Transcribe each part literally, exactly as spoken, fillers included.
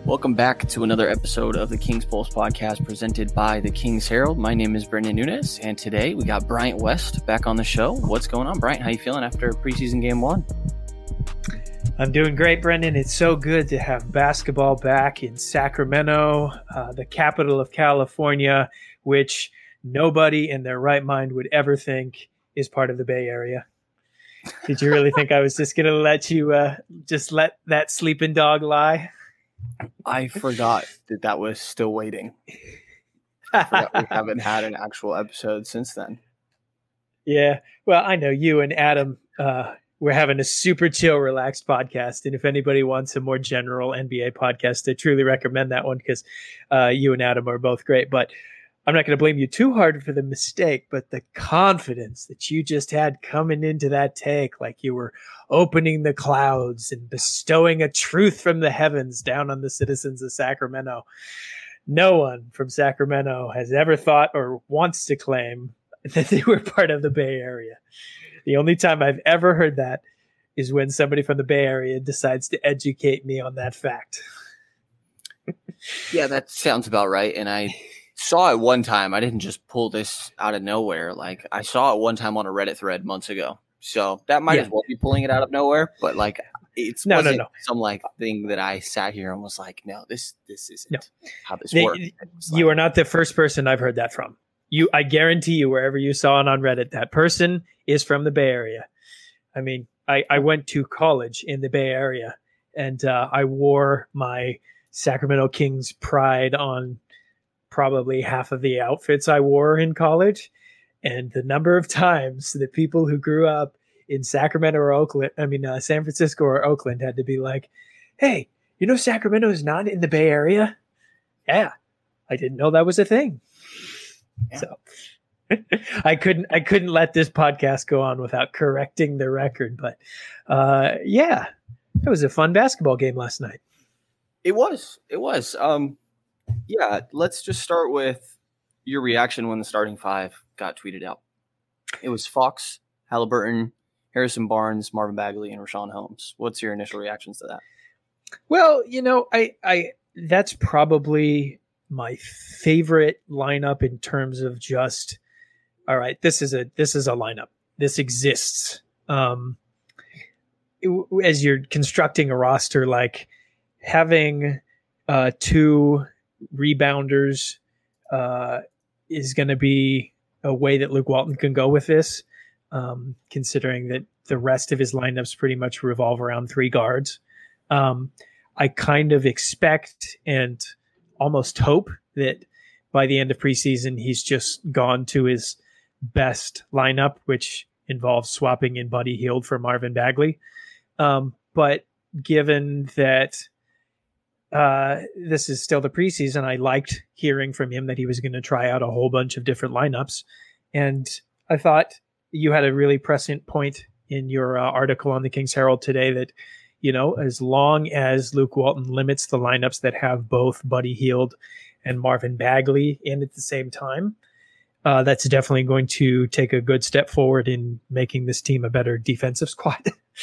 Welcome back to another episode of the King's Pulse podcast presented by the King's Herald. My name is Brendan Nunes, and today we got Bryant West back on the show. What's going on, Bryant? How you feeling after preseason game one? I'm doing great, Brendan. It's so good to have basketball back in Sacramento, uh, the capital of California, which nobody in their right mind would ever think is part of the Bay Area. Did you really think I was just going to let you uh, just let that sleeping dog lie? I forgot that that was still waiting. I forgot we haven't had an actual episode since then. Yeah. Well, I know you and Adam, uh, we're having a super chill, relaxed podcast. And if anybody wants a more general N B A podcast, I truly recommend that one because uh, you and Adam are both great. But I'm not going to blame you too hard for the mistake, but the confidence that you just had coming into that take, like you were opening the clouds and bestowing a truth from the heavens down on the citizens of Sacramento. No one from Sacramento has ever thought or wants to claim that they were part of the Bay Area. The only time I've ever heard that is when somebody from the Bay Area decides to educate me on that fact. Yeah, that sounds about right. And I saw it one time. I didn't just pull this out of nowhere. Like I saw it one time on a Reddit thread months ago. So that might yeah. as well be pulling it out of nowhere. But like it's no, wasn't no, no. some like thing that I sat here and was like, no, this this isn't no. how this they, works. You like, are not the first person I've heard that from. You, I guarantee you, wherever you saw it on Reddit, that person is from the Bay Area. I mean, I, I went to college in the Bay Area, and uh, I wore my Sacramento Kings pride on probably half of the outfits I wore in college. And the number of times that people who grew up in Sacramento or Oakland, I mean, uh, San Francisco or Oakland had to be like, hey, you know, Sacramento is not in the Bay Area? Yeah, I didn't know that was a thing. Yeah. So I couldn't, I couldn't let this podcast go on without correcting the record. But uh, yeah, it was a fun basketball game last night. It was, it was. Um, yeah, let's just start with your reaction when the starting five got tweeted out. It was Fox, Halliburton, Harrison Barnes, Marvin Bagley, and Richaun Holmes. What's your initial reactions to that? Well, you know, I, I that's probably my favorite lineup in terms of just, all right, this is a this is a lineup. This exists. Um, it, as you're constructing a roster, like having uh, two rebounders uh, is going to be a way that Luke Walton can go with this, um, considering that the rest of his lineups pretty much revolve around three guards. Um, I kind of expect and almost hope that by the end of preseason, he's just gone to his best lineup, which involves swapping in Buddy Hield for Marvin Bagley. Um, but given that uh, this is still the preseason, I liked hearing from him that he was going to try out a whole bunch of different lineups. And I thought you had a really prescient point in your uh, article on the King's Herald today that, you know, as long as Luke Walton limits the lineups that have both Buddy Hield and Marvin Bagley in at the same time, uh, that's definitely going to take a good step forward in making this team a better defensive squad.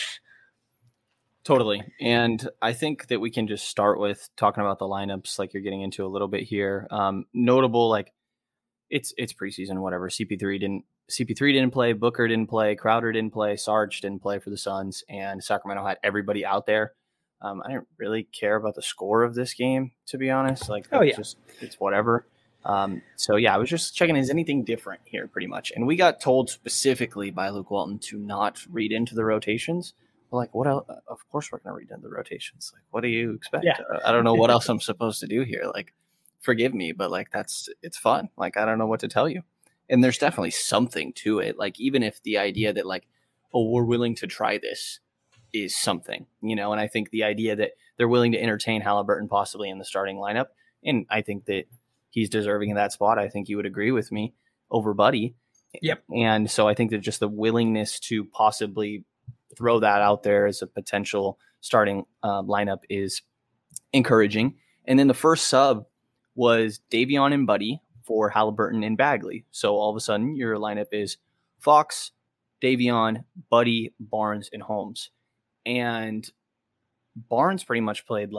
Totally. And I think that we can just start with talking about the lineups like you're getting into a little bit here. Um, notable, like it's it's preseason, whatever. C P three didn't C P three didn't play, Booker didn't play, Crowder didn't play, Sarge didn't play for the Suns, and Sacramento had everybody out there. Um, I didn't really care about the score of this game, to be honest. Like, oh yeah, just it's whatever. Um, so yeah, I was just checking, is anything different here, pretty much. And we got told specifically by Luke Walton to not read into the rotations. We're like, what else? Of course, we're going to read into the rotations. Like, what do you expect? Yeah. I don't know what else I'm supposed to do here. Like, forgive me, but like that's it's fun. Like, I don't know what to tell you. And there's definitely something to it. Like, even if the idea that like, oh, we're willing to try this is something, you know, and I think the idea that they're willing to entertain Halliburton possibly in the starting lineup. And I think that he's deserving of that spot. I think you would agree with me over Buddy. Yep. And so I think that just the willingness to possibly throw that out there as a potential starting uh, lineup is encouraging. And then the first sub was Davion and Buddy for Halliburton and Bagley. So all of a sudden your lineup is Fox, Davion, Buddy, Barnes, and Holmes. And Barnes pretty much played like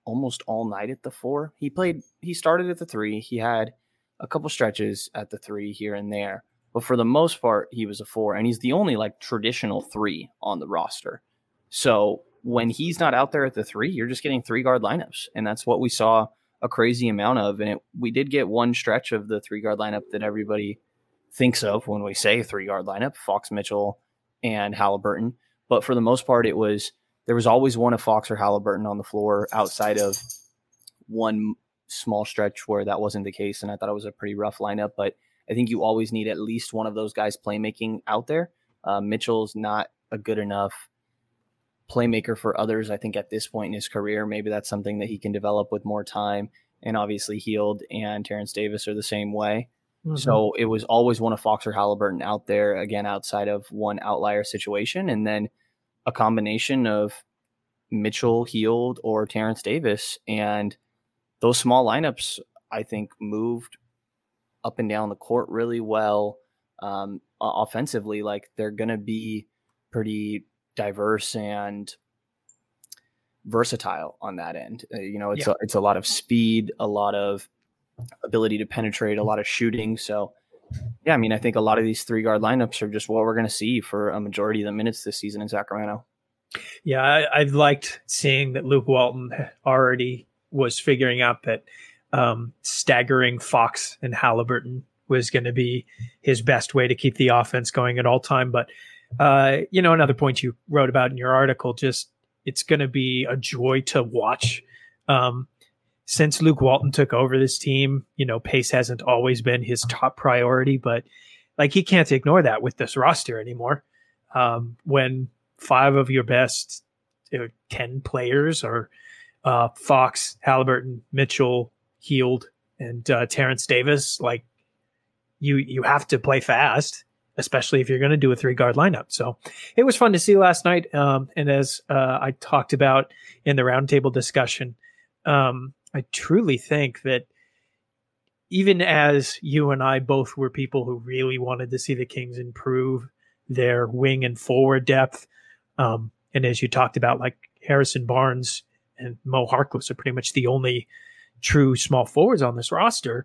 almost all night at the four. He played, he started at the three. He had a couple stretches at the three here and there, but for the most part, he was a four, and he's the only like traditional three on the roster. So when he's not out there at the three, you're just getting three guard lineups, and that's what we saw a crazy amount of. And it, we did get one stretch of the three guard lineup that everybody thinks of when we say three guard lineup: Fox, Mitchell, and Halliburton. But for the most part, it was there was always one of Fox or Halliburton on the floor, outside of one small stretch where that wasn't the case. And I thought it was a pretty rough lineup, but I think you always need at least one of those guys playmaking out there. Uh, Mitchell's not a good enough playmaker for others, I think, at this point in his career. Maybe that's something that he can develop with more time. And obviously Hield and Terrence Davis are the same way. Mm-hmm. So it was always one of Fox or Halliburton out there, again, outside of one outlier situation. And then a combination of Mitchell, Hield, or Terrence Davis. And those small lineups, I think, moved up and down the court really well. Um, offensively, like, they're going to be pretty diverse and versatile on that end. Uh, you know, it's, yeah. a, it's a lot of speed, a lot of ability to penetrate, a lot of shooting. So, yeah, I mean, I think a lot of these three guard lineups are just what we're going to see for a majority of the minutes this season in Sacramento. Yeah, I, I've liked seeing that Luke Walton already was figuring out that um, staggering Fox and Halliburton was going to be his best way to keep the offense going at all time. But, uh, you know, another point you wrote about in your article, just it's going to be a joy to watch. Um, since Luke Walton took over this team, you know, pace hasn't always been his top priority, but like, he can't ignore that with this roster anymore. Um, when five of your best you know, ten players are uh, Fox, Halliburton, Mitchell, Hield, and uh, Terrence Davis, like, you you have to play fast, especially if you're going to do a three guard lineup. So it was fun to see last night. Um, and as uh, I talked about in the roundtable discussion, um, I truly think that even as you and I both were people who really wanted to see the Kings improve their wing and forward depth, um, and as you talked about, like Harrison Barnes and Mo Harkless are pretty much the only true small forwards on this roster,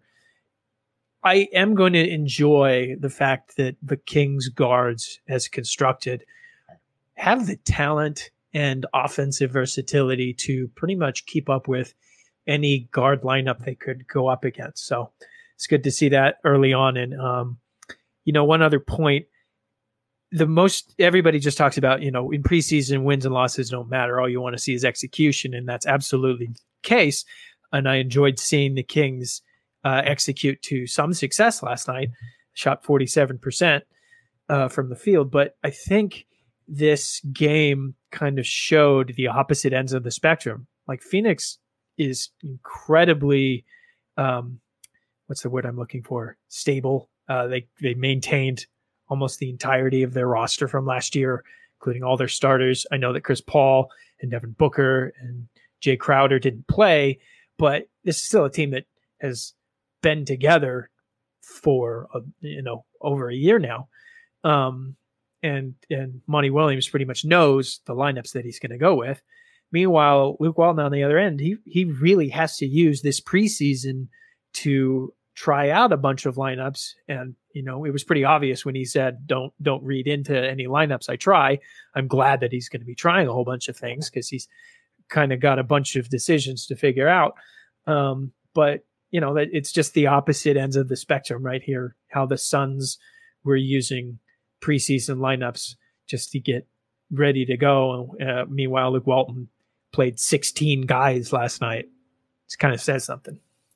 I am going to enjoy the fact that the Kings guards, as constructed, have the talent and offensive versatility to pretty much keep up with any guard lineup they could go up against. So it's good to see that early on. And, um, you know, one other point, the most everybody just talks about, you know, in preseason, wins and losses don't matter. All you want to see is execution. And that's absolutely the case. And I enjoyed seeing the Kings uh, execute to some success last night, shot forty-seven percent uh, from the field. But I think this game kind of showed the opposite ends of the spectrum. Like, Phoenix is incredibly, um, what's the word I'm looking for? Stable. Uh, they, they maintained almost the entirety of their roster from last year, including all their starters. I know that Chris Paul and Devin Booker and Jay Crowder didn't play, but this is still a team that has been together for, a, you know, over a year now. Um, and, and Monty Williams pretty much knows the lineups that he's going to go with. Meanwhile, Luke Walton on the other end, he he really has to use this preseason to try out a bunch of lineups. And, you know, it was pretty obvious when he said, don't, don't read into any lineups I try. I'm glad that he's going to be trying a whole bunch of things because he's kind of got a bunch of decisions to figure out. Um, but, you know, that it's just the opposite ends of the spectrum right here, how the Suns were using preseason lineups just to get ready to go. Uh, meanwhile, Luke Walton played sixteen guys last night. It kind of says something.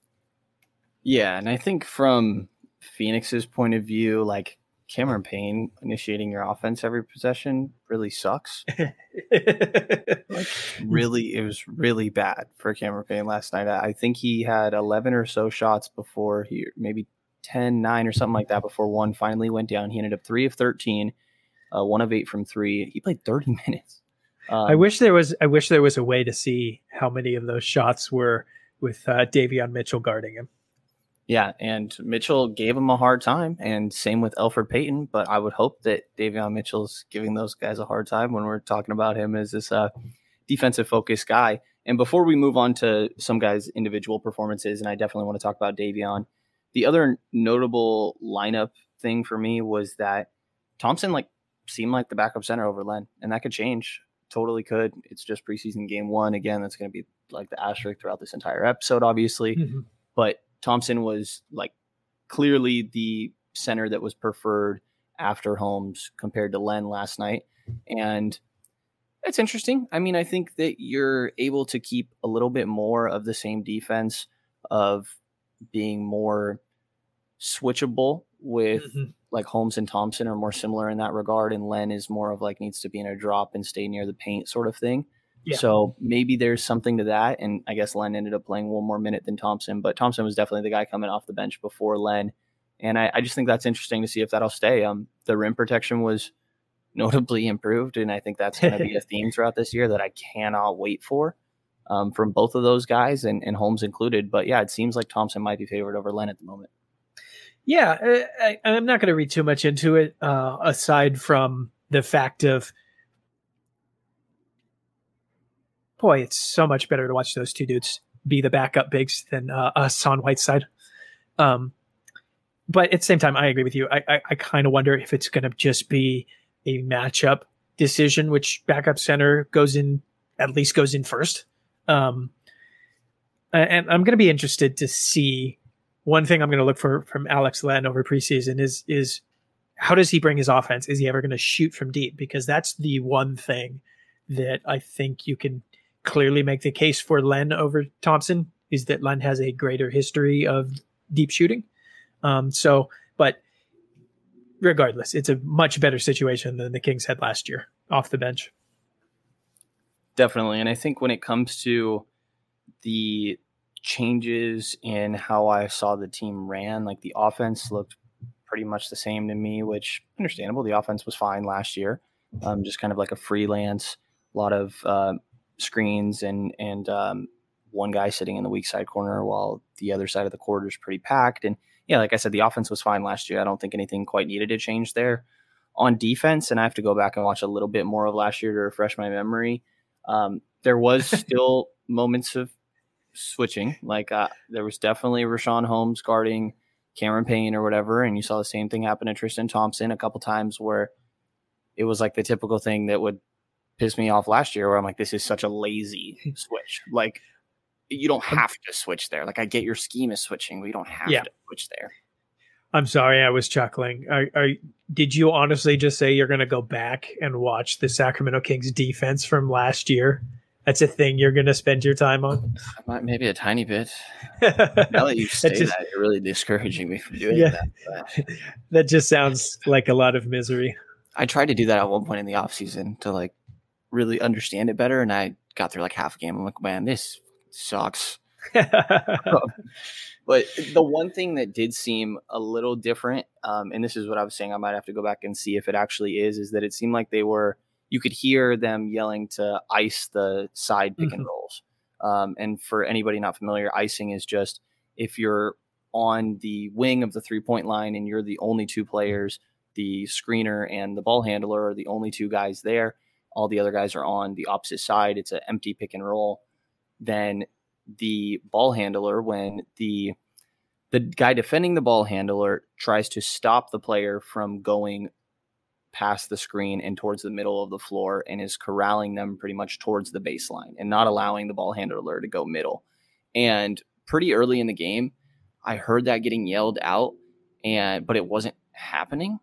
Yeah, and I think from Phoenix's point of view, like, Cameron Payne initiating your offense every possession really sucks. Like, really, it was really bad for Cameron Payne last night. I think he had eleven or so shots before he, maybe ten, nine or something like that before one finally went down. He ended up three of thirteen, uh, one of eight from three. He played thirty minutes. Um, I wish there was. I wish there was a way to see how many of those shots were with uh, Davion Mitchell guarding him. Yeah, and Mitchell gave him a hard time, and same with Elfrid Payton. But I would hope that Davion Mitchell's giving those guys a hard time when we're talking about him as this uh, defensive focused guy. And before we move on to some guys' individual performances, and I definitely want to talk about Davion, the other notable lineup thing for me was that Thompson like seemed like the backup center over Len, and that could change. Totally could. It's just preseason game one. Again, that's going to be like the asterisk throughout this entire episode, obviously. Mm-hmm. But Thompson was like clearly the center that was preferred after Holmes compared to Len last night. And it's interesting. I mean, I think that you're able to keep a little bit more of the same defense of being more switchable with mm-hmm. like Holmes and Thompson are more similar in that regard. And Len is more of like needs to be in a drop and stay near the paint sort of thing. Yeah. So maybe there's something to that. And I guess Len ended up playing one more minute than Thompson, but Thompson was definitely the guy coming off the bench before Len. And I, I just think that's interesting to see if that'll stay. Um, the rim protection was notably improved, and I think that's going to be a theme throughout this year that I cannot wait for um, from both of those guys, and, and Holmes included. But yeah, it seems like Thompson might be favored over Len at the moment. Yeah, I, I'm not going to read too much into it, uh, aside from the fact of, boy, it's so much better to watch those two dudes be the backup bigs than uh, us on Whiteside. Um, but at the same time, I agree with you. I, I, I kind of wonder if it's going to just be a matchup decision, which backup center goes in, at least goes in first. Um, and I'm going to be interested to see. One thing I'm going to look for from Alex Len over preseason is, is how does he bring his offense? Is he ever going to shoot from deep? Because that's the one thing that I think you can clearly make the case for Len over Thompson, is that Len has a greater history of deep shooting. Um, so, but regardless, it's a much better situation than the Kings had last year off the bench. Definitely. And I think when it comes to the changes in how I saw the team ran, like the offense looked pretty much the same to me, which understandable. The offense was fine last year. Um, just kind of like a freelance, a lot of uh, screens and, and um, one guy sitting in the weak side corner while the other side of the court is pretty packed. And yeah, like I said, the offense was fine last year. I don't think anything quite needed to change there. On defense, and I have to go back and watch a little bit more of last year to refresh my memory, um, there was still moments of switching. Like uh, there was definitely Richaun Holmes guarding Cameron Payne or whatever, and you saw the same thing happen to Tristan Thompson a couple times where it was like the typical thing that would piss me off last year where I'm like, this is such a lazy switch. Like, you don't have to switch there. Like, I get your scheme is switching, but you don't have yeah. to switch there. I'm sorry, I was chuckling. Are, are, did you honestly just say you're going to go back and watch the Sacramento Kings defense from last year? That's a thing you're going to spend your time on? Maybe a tiny bit. Now that you say that, just, that, you're really discouraging me from doing yeah, that. But that just sounds like a lot of misery. I tried to do that at one point in the offseason to, like, really understand it better, and I got through, like, half a game. I'm like, man, this sucks. um, but the one thing that did seem a little different, um, and this is what I was saying, I might have to go back and see if it actually is, is that it seemed like they were, you could hear them yelling to ice the side pick mm-hmm. and rolls. Um, and for anybody not familiar, icing is just if you're on the wing of the three-point line and you're the only two players, the screener and the ball handler are the only two guys there, all the other guys are on the opposite side, it's an empty pick and roll, then the ball handler, when the the guy defending the ball handler tries to stop the player from going past the screen and towards the middle of the floor and is corralling them pretty much towards the baseline and not allowing the ball handler to go middle. And pretty early in the game, I heard that getting yelled out, and but it wasn't happening.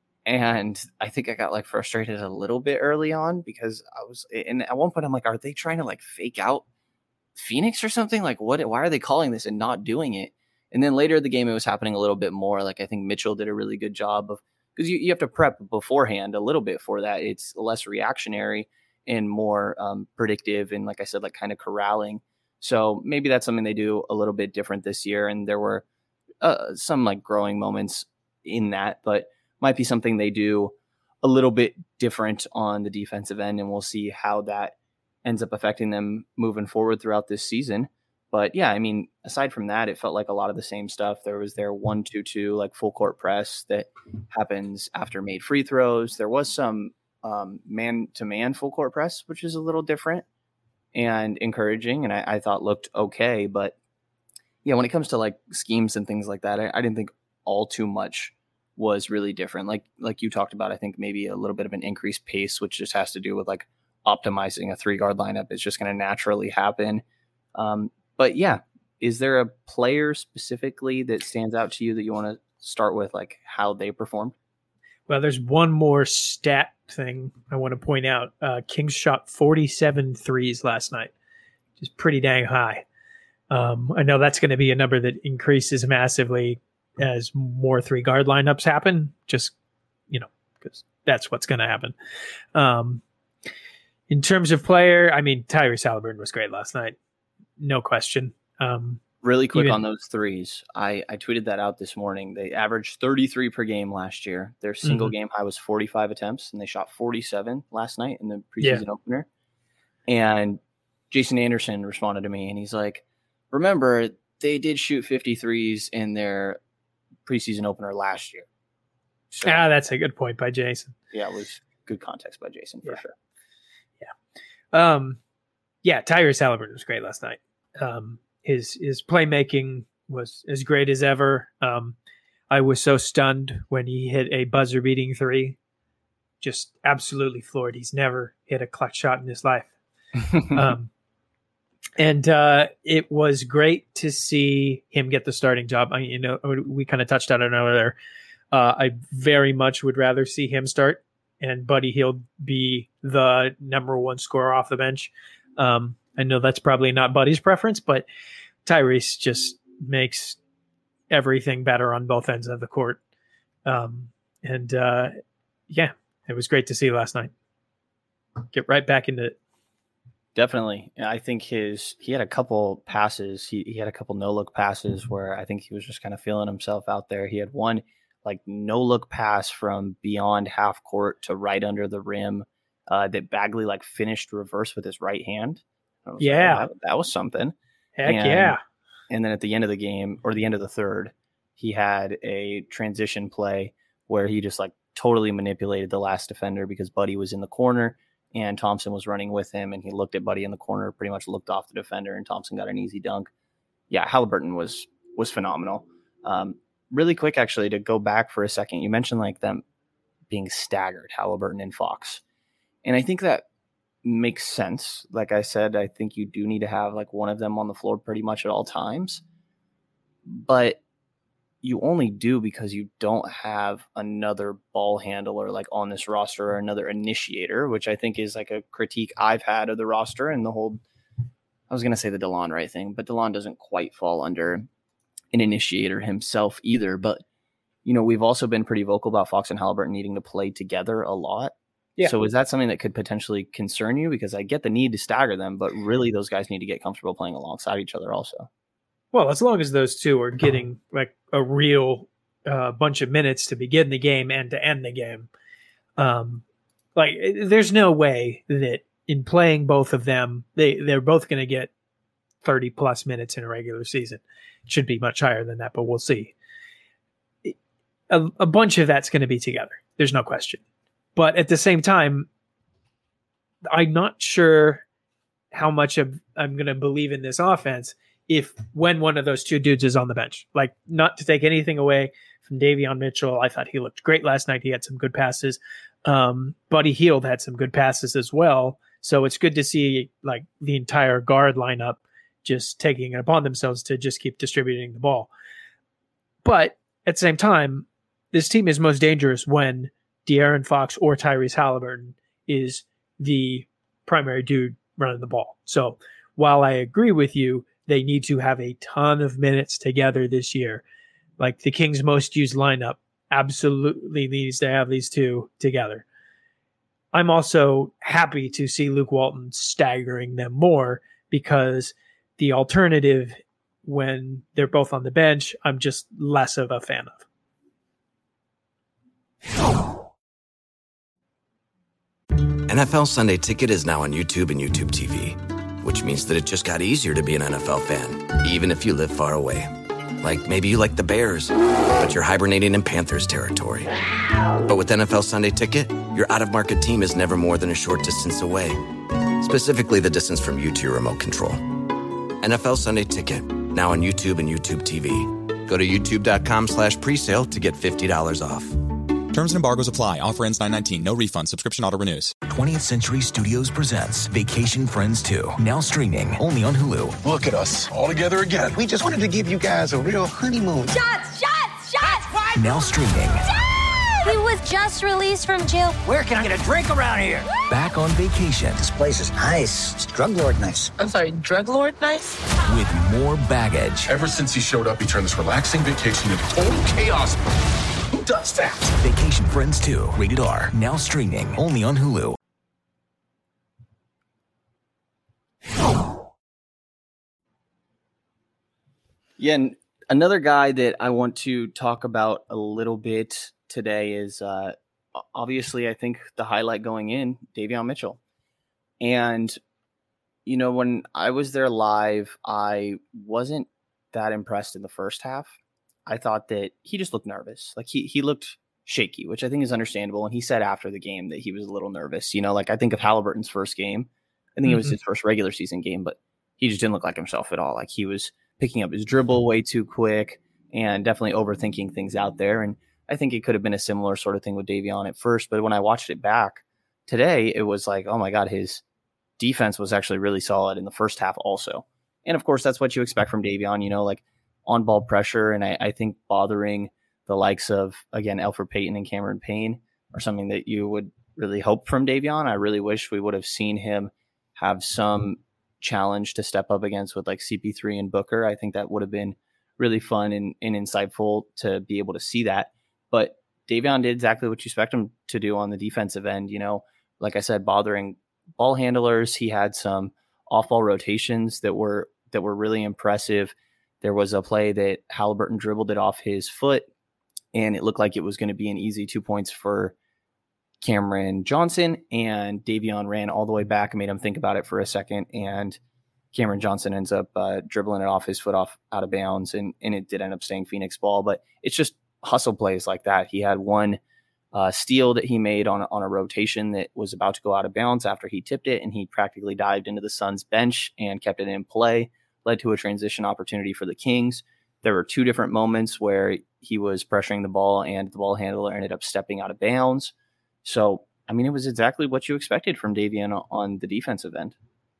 And I think I got like frustrated a little bit early on because I was, and at one point I'm like, are they trying to like fake out Phoenix or something? Like, what, why are they calling this and not doing it? And then later in the game, it was happening a little bit more. Like, I think Mitchell did a really good job of, because you, you have to prep beforehand a little bit for that. It's less reactionary and more um, predictive. And like I said, like kind of corralling. So maybe that's something they do a little bit different this year. And there were uh, some like growing moments in that, but might be something they do a little bit different on the defensive end. And we'll see how that ends up affecting them moving forward throughout this season. But yeah, I mean, aside from that, it felt like a lot of the same stuff. There was their one, two, two, like full court press that happens after made free throws. There was some um, man to man full court press, which is a little different. and encouraging, and I, I thought looked okay. But yeah, when it comes to like schemes and things like that, I, I didn't think all too much was really different. Like like you talked about, I think maybe a little bit of an increased pace, which just has to do with like optimizing a three guard lineup. It's just going to naturally happen. Um, but yeah, is there a player specifically that stands out to you that you want to start with, like how they performed? Well, there's one more stat thing I want to point out. Uh, Kings shot forty-seven threes last night, which is pretty dang high. Um, I know that's going to be a number that increases massively as more three guard lineups happen, just, you know, because that's what's going to happen. Um, in terms of player, I mean, Tyrese Haliburton was great last night. No question. Um, Really quick even, on those threes. I, I tweeted that out this morning. They averaged thirty-three per game last year. Their single mm-hmm. game high was forty-five attempts, and they shot forty-seven last night in the preseason yeah. opener. And Jason Anderson responded to me, and he's like, remember, they did shoot fifty-threes in their preseason opener last year. So, ah, that's a good point by Jason. Yeah, it was good context by Jason for yeah. sure. Yeah. Um, yeah, Tyrese Haliburton was great last night. Um, his his playmaking was as great as ever. Um, I was so stunned when he hit a buzzer-beating three. Just absolutely floored. He's never hit a clutch shot in his life. um, and uh, it was great to see him get the starting job. I, you know, we kind of touched on it earlier. Uh, I very much would rather see him start and Buddy Hield be the number one scorer off the bench. Um, I know that's probably not Buddy's preference, but Tyrese just makes everything better on both ends of the court. Um, and uh, yeah, it was great to see last night. Get right back into it. Definitely. I think his he had a couple passes. He, he had a couple no-look passes where I think he was just kind of feeling himself out there. He had one like no-look pass from beyond half court to right under the rim uh, that Bagley like finished reverse with his right hand. Yeah. Like, that, that was something. Heck and, yeah. And then at the end of the game, or the end of the third, he had a transition play where he just like totally manipulated the last defender because Buddy was in the corner and Thompson was running with him, and he looked at Buddy in the corner, pretty much looked off the defender, and Thompson got an easy dunk. Yeah, Haliburton was was phenomenal. Um, really quick, actually, to go back for a second, you mentioned like them being staggered, Haliburton and Fox. And I think that makes sense. Like I said, I think you do need to have like one of them on the floor pretty much at all times. But you only do because you don't have another ball handler like on this roster or another initiator, which I think is like a critique I've had of the roster and the whole, I was going to say the DeLon Wright thing, but DeLon doesn't quite fall under an initiator himself either. But, you know, we've also been pretty vocal about Fox and Haliburton needing to play together a lot. Yeah. So is that something that could potentially concern you? Because I get the need to stagger them, but really those guys need to get comfortable playing alongside each other also. Well, as long as those two are getting like a real uh, bunch of minutes to begin the game and to end the game, um, like there's no way that in playing both of them, they, they're both going to get thirty plus minutes in a regular season. It should be much higher than that, but we'll see. A, a bunch of that's going to be together. There's no question. But at the same time, I'm not sure how much of I'm going to believe in this offense if when one of those two dudes is on the bench. Like, not to take anything away from Davion Mitchell. I thought he looked great last night. He had some good passes. Um, Buddy Hield had some good passes as well. So it's good to see like the entire guard lineup just taking it upon themselves to just keep distributing the ball. But at the same time, this team is most dangerous when De'Aaron Fox or Tyrese Haliburton is the primary dude running the ball. So while I agree with you, they need to have a ton of minutes together this year. Like the Kings' most used lineup absolutely needs to have these two together. I'm also happy to see Luke Walton staggering them more because the alternative when they're both on the bench, I'm just less of a fan of. N F L Sunday Ticket is now on YouTube and YouTube T V, which means that it just got easier to be an N F L fan, even if you live far away. Like maybe you like the Bears, but you're hibernating in Panthers territory. But with N F L Sunday Ticket, your out-of-market team is never more than a short distance away. specifically the distance from you to your remote control. N F L Sunday Ticket, now on YouTube and YouTube T V. Go to youtube.com slash presale to get fifty dollars off. Terms and embargoes apply. Offer ends nine nineteen. No refund. Subscription auto renews. twentieth Century Studios presents Vacation Friends two, now streaming only on Hulu. Look at us, all together again. We just wanted to give you guys a real honeymoon. Shots! Shots! Shots! What? Now streaming. He was just released from jail. Where can I get a drink around here? Back on vacation. This place is nice. It's drug lord nice. I'm sorry, drug lord nice? With more baggage. Ever since he showed up, he turned this relaxing vacation into total chaos. Who does that? Vacation Friends two, rated R, now streaming only on Hulu. Yeah, and another guy that I want to talk about a little bit today is uh, obviously, I think the highlight going in, Davion Mitchell. And, you know, when I was there live, I wasn't that impressed in the first half. I thought that he just looked nervous. Like he he looked shaky, which I think is understandable. And he said after the game that he was a little nervous. You know, like I think of Halliburton's first game. I think mm-hmm. it was his first regular season game, but he just didn't look like himself at all. Like he was picking up his dribble way too quick and definitely overthinking things out there. And I think it could have been a similar sort of thing with Davion at first. But when I watched it back today, it was like, oh my God, his defense was actually really solid in the first half also. And of course, that's what you expect from Davion, you know, like on ball pressure. And I, I think bothering the likes of, again, Elfrid Payton and Cameron Payne are something that you would really hope from Davion. I really wish we would have seen him have some challenge to step up against with like C P three and Booker. I think that would have been really fun and, and insightful to be able to see that. But Davion did exactly what you expect him to do on the defensive end. You know, like I said, bothering ball handlers. He had some off-ball rotations that were that were really impressive. There was a play that Halliburton dribbled it off his foot, and it looked like it was going to be an easy two points for Cameron Johnson. And Davion ran all the way back and made him think about it for a second. And Cameron Johnson ends up uh, dribbling it off his foot off out of bounds, and, and it did end up staying Phoenix ball. But it's just hustle plays like that. He had one uh, steal that he made on, on a rotation that was about to go out of bounds after he tipped it, and he practically dived into the Suns bench and kept it in play, led to a transition opportunity for the Kings. There were two different moments where he was pressuring the ball and the ball handler ended up stepping out of bounds. So, I mean, it was exactly what you expected from Davion on the defensive end.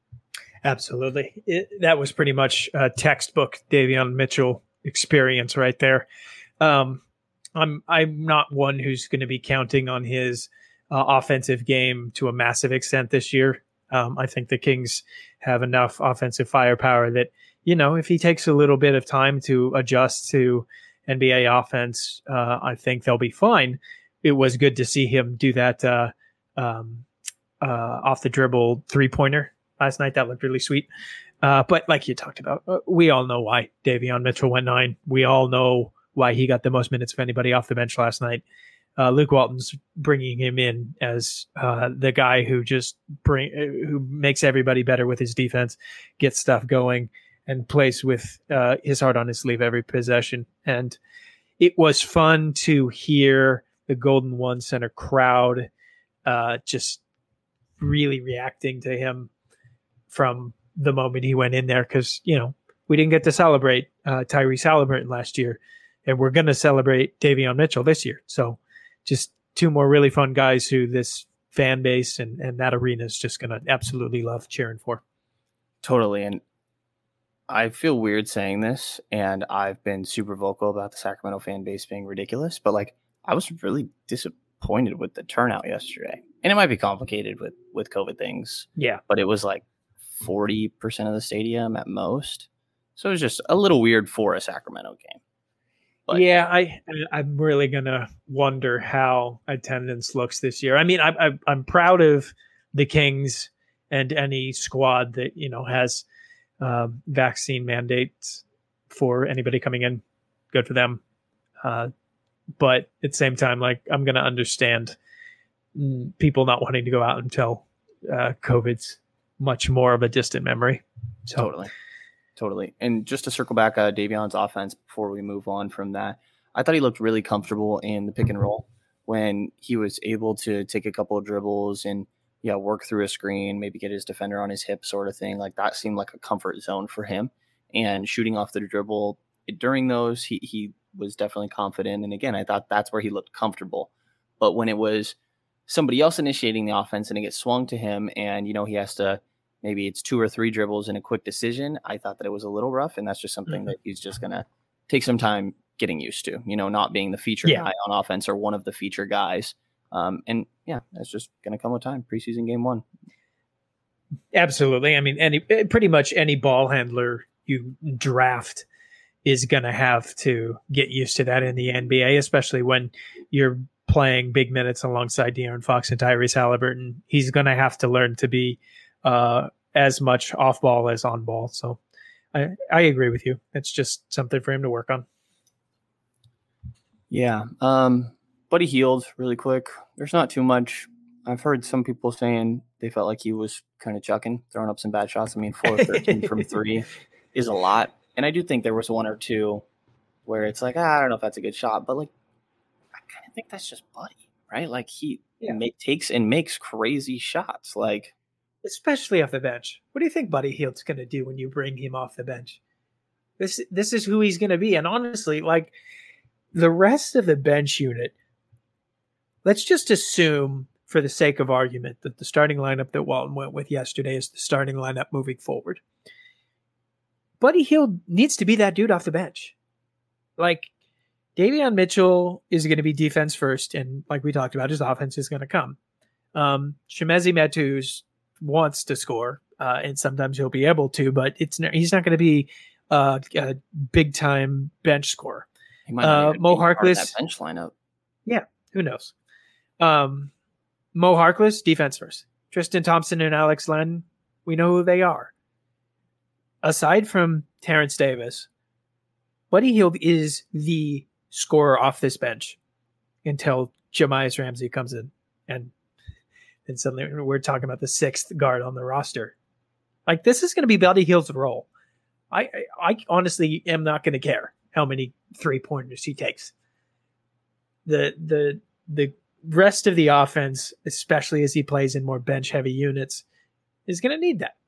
Absolutely. It, that was pretty much a textbook Davion Mitchell experience right there. Um, I'm I'm not one who's going to be counting on his uh, offensive game to a massive extent this year. Um, I think the Kings have enough offensive firepower that, you know, if he takes a little bit of time to adjust to N B A offense, uh, I think they'll be fine. It was good to see him do that uh, um, uh, off the dribble three pointer last night. That looked really sweet. Uh, but like you talked about, uh, we all know why Davion Mitchell went nine. We all know why he got the most minutes of anybody off the bench last night. Uh, Luke Walton's bringing him in as uh, the guy who just bring who makes everybody better with his defense, gets stuff going, and plays with uh, his heart on his sleeve every possession. And it was fun to hear the Golden One Center crowd uh, just really reacting to him from the moment he went in there, because, you know, we didn't get to celebrate uh, Tyrese Halliburton last year, and we're going to celebrate Davion Mitchell this year. So just two more really fun guys who this fan base and, and that arena is just going to absolutely love cheering for. Totally. And I feel weird saying this, and I've been super vocal about the Sacramento fan base being ridiculous, but like I was really disappointed with the turnout yesterday. And it might be complicated with, with COVID things. Yeah. But it was like forty percent of the stadium at most. So it was just a little weird for a Sacramento game. But yeah, I, I'm really going to wonder how attendance looks this year. I mean, I, I, I'm proud of the Kings and any squad that, you know, has um, vaccine mandates for anybody coming in. Good for them. Uh, but at the same time, like, I'm going to understand people not wanting to go out until uh, COVID's much more of a distant memory. So. Totally. Totally. And just to circle back, uh, Davion's offense before we move on from that, I thought he looked really comfortable in the pick and roll when he was able to take a couple of dribbles and, yeah, work through a screen, maybe get his defender on his hip sort of thing. Like that seemed like a comfort zone for him. And shooting off the dribble during those, he, he was definitely confident. And again, I thought that's where he looked comfortable. But when it was somebody else initiating the offense and it gets swung to him and, you know, he has to, maybe it's two or three dribbles and a quick decision, I thought that it was a little rough. And that's just something mm-hmm. that he's just going to take some time getting used to, you know, not being the feature yeah. guy on offense or one of the feature guys. Um, and yeah, that's just going to come with time. Preseason game one. Absolutely. I mean, any pretty much any ball handler you draft is going to have to get used to that in the N B A, especially when you're playing big minutes alongside De'Aaron Fox and Tyrese Halliburton. He's going to have to learn to be uh, as much off ball as on ball. So I, I agree with you. It's just something for him to work on. Yeah. Um, Buddy Hield, really quick. There's not too much. I've heard some people saying they felt like he was kind of chucking, throwing up some bad shots. I mean, four of thirteen from three is a lot. And I do think there was one or two where it's like, ah, I don't know if that's a good shot. But, like, I kind of think that's just Buddy, right? Like, he yeah. make, takes and makes crazy shots. Like, especially off the bench. What do you think Buddy Hield's going to do when you bring him off the bench? This, this is who he's going to be. And honestly, like, the rest of the bench unit, let's just assume, for the sake of argument, that the starting lineup that Walton went with yesterday is the starting lineup moving forward. Buddy Hield needs to be that dude off the bench. Like, Davion Mitchell is going to be defense first, and like we talked about, his offense is going to come. Um, Chimezie Metus wants to score, uh, and sometimes he'll be able to, but it's he's not going to be uh, a big-time bench scorer. He might not uh, Mo Harkless, that bench lineup. Yeah, who knows? Um, Mo Harkless, defense first. Tristan Thompson and Alex Len, we know who they are. Aside from Terrence Davis, Buddy Hield is the scorer off this bench until Jahmi'us Ramsey comes in, and and suddenly we're talking about the sixth guard on the roster. Like, this is going to be Buddy Hield's role. I, I, I honestly am not going to care how many three pointers he takes. The the the rest of the offense, especially as he plays in more bench heavy units, is going to need that.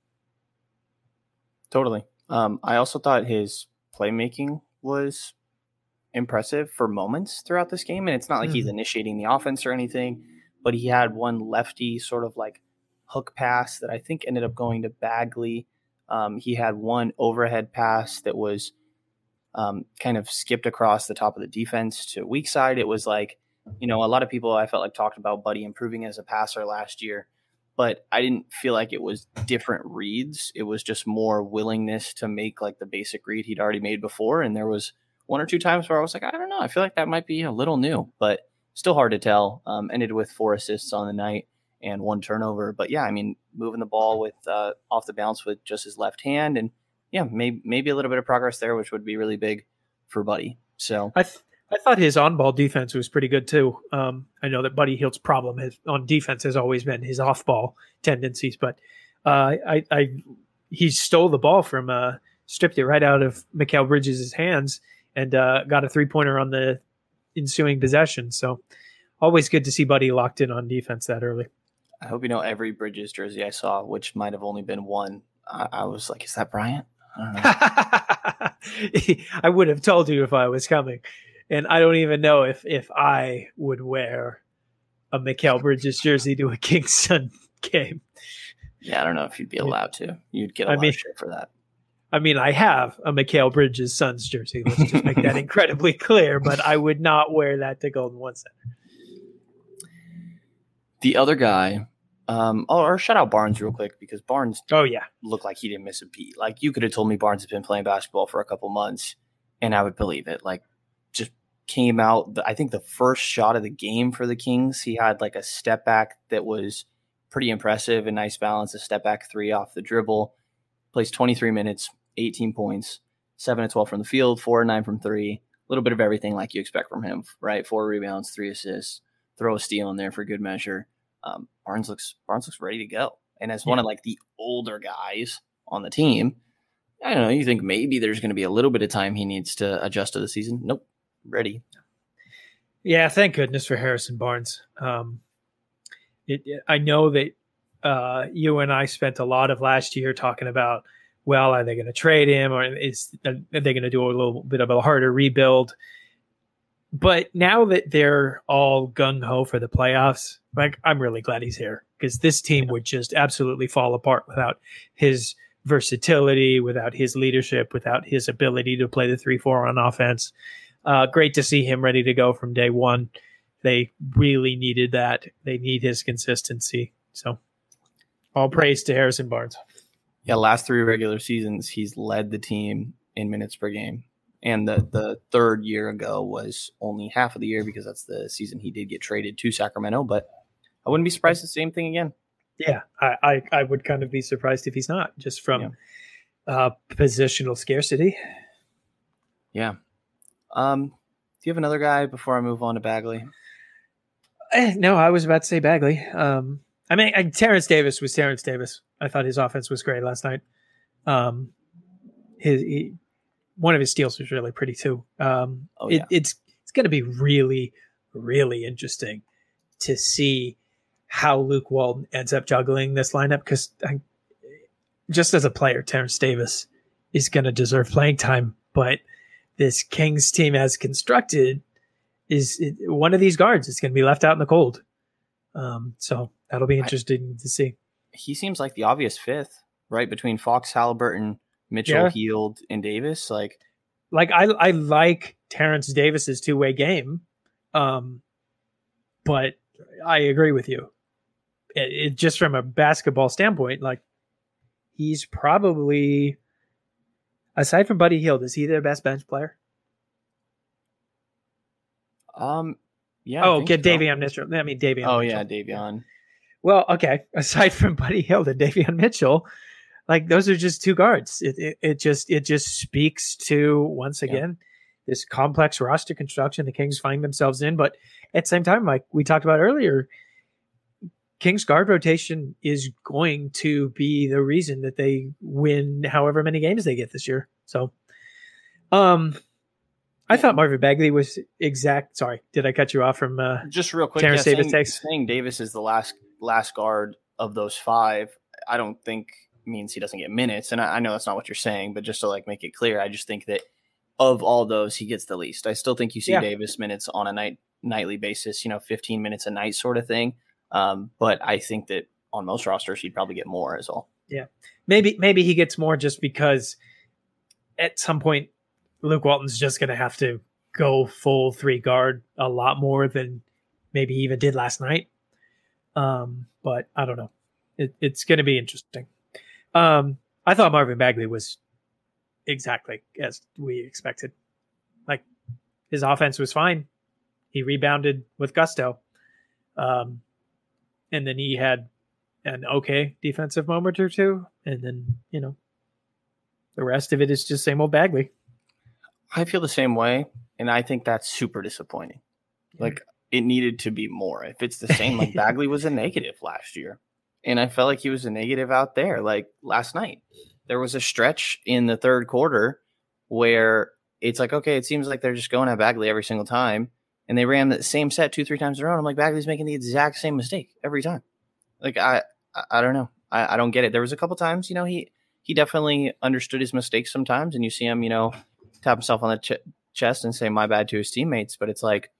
Totally. Um, I also thought his playmaking was impressive for moments throughout this game. And it's not like mm. he's initiating the offense or anything, but he had one lefty sort of like hook pass that I think ended up going to Bagley. Um, he had one overhead pass that was um, kind of skipped across the top of the defense to weak side. It was like, you know, a lot of people I felt like talked about Buddy improving as a passer last year, but I didn't feel like it was different reads. It was just more willingness to make like the basic read he'd already made before. And there was one or two times where I was like, I don't know, I feel like that might be a little new, but still hard to tell. Um, ended with four assists on the night and one turnover. But yeah, I mean, moving the ball with uh, off the bounce with just his left hand, and yeah, maybe maybe a little bit of progress there, which would be really big for Buddy. So I th- I thought his on-ball defense was pretty good too. Um, I know that Buddy Hield's problem has, on defense has always been his off-ball tendencies, but uh, I, I he stole the ball from uh, stripped it right out of Mikal Bridges' hands and uh, got a three-pointer on the ensuing possession. So always good to see Buddy locked in on defense that early. I hope you know every Bridges jersey I saw, which might have only been one. I, I was like, is that Bryant? I don't know. I would have told you if I was coming. And I don't even know if, if I would wear a Mikal Bridges jersey to a Kings Sun game. Yeah, I don't know if you'd be allowed to. You'd get a I lot mean, of shit for that. I mean, I have a Mikal Bridges Suns jersey. Let's just make that incredibly clear. But I would not wear that to Golden One Center. The other guy, um, oh, or shout out Barnes real quick, because Barnes oh yeah looked like he didn't miss a beat. Like, you could have told me Barnes has been playing basketball for a couple months, and I would believe it. Like, just came out, I think the first shot of the game for the Kings, he had like a step back that was pretty impressive, a nice balance, a step back three off the dribble. Plays twenty-three minutes, eighteen points, seven to twelve from the field, four to nine from three. A little bit of everything like you expect from him, right? Four rebounds, three assists, throw a steal in there for good measure. Um, Barnes looks Barnes looks ready to go. And as yeah. one of like the older guys on the team, I don't know, you think maybe there's going to be a little bit of time he needs to adjust to the season. Nope. Ready. Yeah, thank goodness for Harrison Barnes. Um, it, it, I know that uh, you and I spent a lot of last year talking about, well, are they going to trade him, or is are they going to do a little bit of a harder rebuild? But now that they're all gung ho for the playoffs, like I'm really glad he's here, because this team would just absolutely fall apart without his versatility, without his leadership, without his ability to play the three four on offense. Uh, great to see him ready to go from day one. They really needed that. They need his consistency. So all praise to Harrison Barnes. Yeah, last three regular seasons, he's led the team in minutes per game. And the, the third year ago was only half of the year, because that's the season he did get traded to Sacramento. But I wouldn't be surprised the same thing again. Yeah, I, I, I would kind of be surprised if he's not, just from yeah. uh, positional scarcity. Yeah. Um, do you have another guy before I move on to Bagley? Eh, no, I was about to say Bagley. Um, I mean, I, Terrence Davis was Terrence Davis. I thought his offense was great last night. Um, his he, one of his steals was really pretty too. Um, oh, yeah. it, it's it's going to be really, really interesting to see how Luke Walton ends up juggling this lineup, because just as a player, Terrence Davis is going to deserve playing time, but this Kings team as constructed is it, one of these guards is going to be left out in the cold. Um, so that'll be interesting I, to see. He seems like the obvious fifth, right? Between Fox, Halliburton, Mitchell, yeah. Hield, and Davis. Like, like I, I like Terrence Davis's two-way game. Um, but I agree with you. It, it just from a basketball standpoint, like he's probably, aside from Buddy Hield, is he their best bench player? Um, yeah. Oh, get so. Davion Mitchell. I mean, Davion. Oh, Mitchell. yeah, Davion. Well, okay. Aside from Buddy Hield and Davion Mitchell, like those are just two guards. It it, it just it just speaks to, once again, yeah. this complex roster construction the Kings find themselves in. But at the same time, like we talked about earlier, Kings guard rotation is going to be the reason that they win however many games they get this year. So, um, I thought Marvin Bagley was exact. Sorry, did I cut you off from uh, just real quick? Terrence yeah, Davis saying, takes? saying Davis is the last last guard of those five, I don't think means he doesn't get minutes. And I, I know that's not what you're saying, but just to like make it clear, I just think that of all those, he gets the least. I still think you see yeah. Davis minutes on a night nightly basis, you know, fifteen minutes a night sort of thing. Um, but I think that on most rosters, he'd probably get more as well. Yeah, maybe maybe he gets more just because at some point Luke Walton's just going to have to go full three guard a lot more than maybe he even did last night. Um, but I don't know. It, it's going to be interesting. Um, I thought Marvin Bagley was exactly as we expected. Like his offense was fine. He rebounded with gusto. Um, and then he had an okay defensive moment or two. And then, you know, the rest of it is just same old Bagley. I feel the same way. And I think that's super disappointing. Yeah. Like it needed to be more. If it's the same, like Bagley was a negative last year. And I felt like he was a negative out there. Like last night, there was a stretch in the third quarter where it's like, okay, it seems like they're just going at Bagley every single time. And they ran the same set two, three times in a row. I'm like, Bagley's making the exact same mistake every time. Like, I I, I don't know. I, I don't get it. There was a couple times, you know, he, he definitely understood his mistakes sometimes. And you see him, you know, tap himself on the ch- chest and say, my bad to his teammates. But it's like,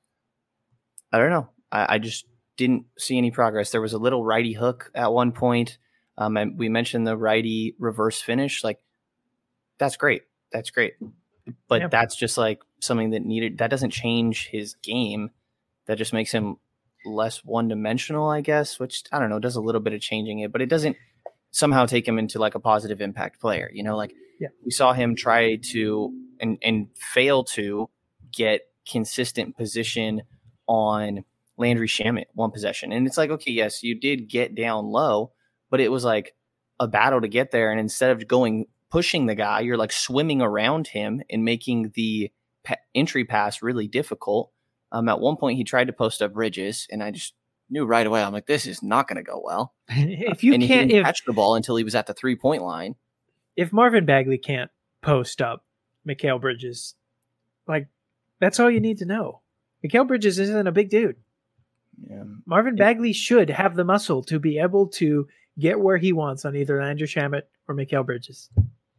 I don't know. I, I just didn't see any progress. There was a little righty hook at one point. Um, and we mentioned the righty reverse finish. Like, that's great. That's great. But yeah. that's just like something that needed, that doesn't change his game. That just makes him less one-dimensional, I guess, which, I don't know, does a little bit of changing it, but it doesn't somehow take him into like a positive impact player. You know, like yeah. we saw him try to and, and fail to get consistent position on Landry Shamet one possession. And it's like, okay, yes, you did get down low, but it was like a battle to get there. And instead of going, pushing the guy, you're like swimming around him and making the pa- entry pass really difficult. Um, at one point he tried to post up Bridges and I just knew right away. I'm like, this is not going to go well. If you and can't he didn't if, catch the ball until he was at the three point line. If Marvin Bagley can't post up Mikal Bridges, like that's all you need to know. Mikal Bridges isn't a big dude. Yeah. Marvin Bagley should have the muscle to be able to get where he wants on either Andrew Shamet or Mikal Bridges.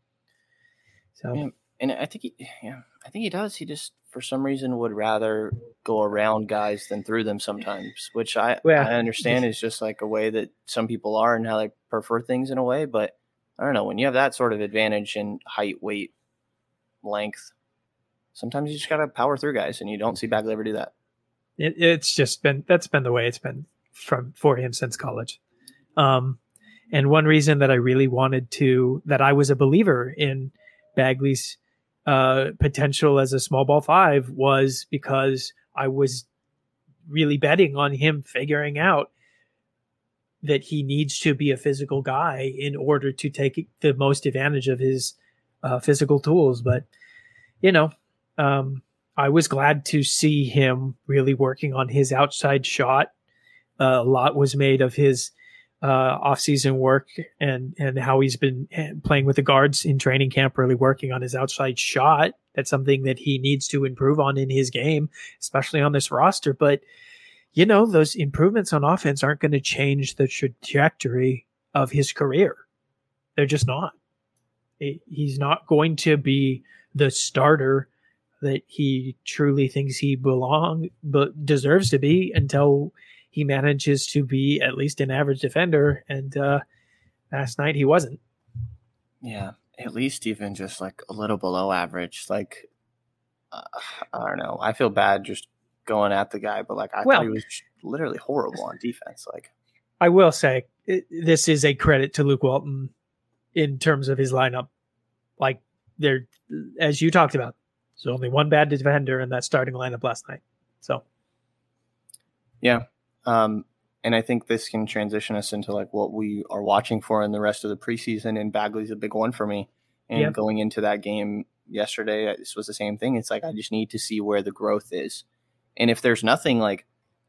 So, yeah. And I think he, yeah, I think he does. He just, for some reason, would rather go around guys than through them sometimes, which I, well, I understand is just like a way that some people are and how they prefer things in a way. But I don't know, when you have that sort of advantage in height, weight, length, sometimes you just got to power through guys, and you don't see Bagley ever do that. It, it's just been, that's been the way it's been from for him since college. Um, and one reason that I really wanted to, that I was a believer in Bagley's uh, potential as a small ball five was because I was really betting on him figuring out that he needs to be a physical guy in order to take the most advantage of his uh, physical tools. But, you know, um, I was glad to see him really working on his outside shot. Uh, a lot was made of his uh, off-season work and, and how he's been playing with the guards in training camp, really working on his outside shot. That's something that he needs to improve on in his game, especially on this roster. But, you know, those improvements on offense aren't going to change the trajectory of his career. They're just not. He's not going to be the starter that he truly thinks he belong, but deserves to be until he manages to be at least an average defender. And uh, last night he wasn't. Yeah, at least even just like a little below average. Like, uh, I don't know. I feel bad just going at the guy, but like I well, thought he was literally horrible on defense. Like, I will say it, this is a credit to Luke Walton in terms of his lineup. Like, there, as you talked about, there's only one bad defender in that starting lineup last night. So, yeah. Um, and I think this can transition us into like what we are watching for in the rest of the preseason. And Bagley's a big one for me. And yep. going into that game yesterday, this was the same thing. It's like, I just need to see where the growth is. And if there's nothing, like,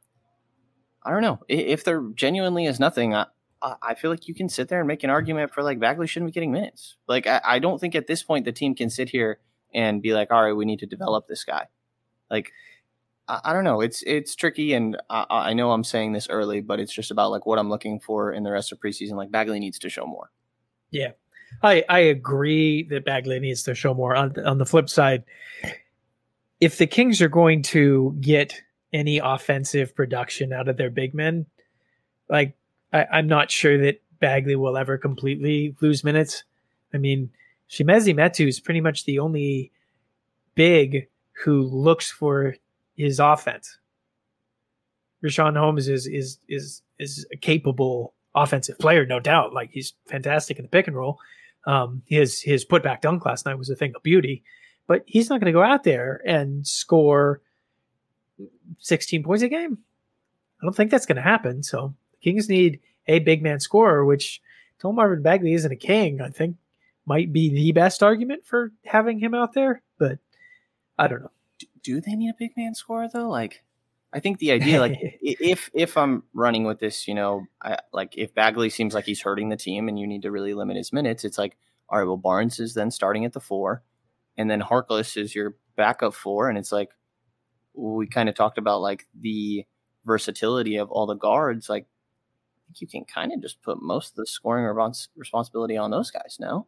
I don't know, if there genuinely is nothing, I, I feel like you can sit there and make an argument for like Bagley shouldn't be getting minutes. Like, I, I don't think at this point the team can sit here and be like, all right, we need to develop this guy. Like, I, I don't know. It's it's tricky, and I, I know I'm saying this early, but it's just about like what I'm looking for in the rest of preseason. Like, Bagley needs to show more. Yeah, I I agree that Bagley needs to show more. On on the flip side, if the Kings are going to get any offensive production out of their big men, like I, I'm not sure that Bagley will ever completely lose minutes. I mean, Chimezie Metu is pretty much the only big who looks for his offense. Richaun Holmes is is is is a capable offensive player, no doubt. Like, he's fantastic in the pick and roll. Um, his his putback dunk last night was a thing of beauty, but he's not going to go out there and score sixteen points a game. I don't think that's going to happen. So the Kings need a big man scorer, which until Marvin Bagley isn't a king, I think might be the best argument for having him out there, but I don't know. Do they need a big man scorer though? Like, I think the idea, like, if if I'm running with this, you know, I, like if Bagley seems like he's hurting the team and you need to really limit his minutes, it's like, all right, well, Barnes is then starting at the four, and then Harkless is your backup four, and it's like, we kind of talked about like the versatility of all the guards. Like, I think you can kind of just put most of the scoring respons- responsibility on those guys now.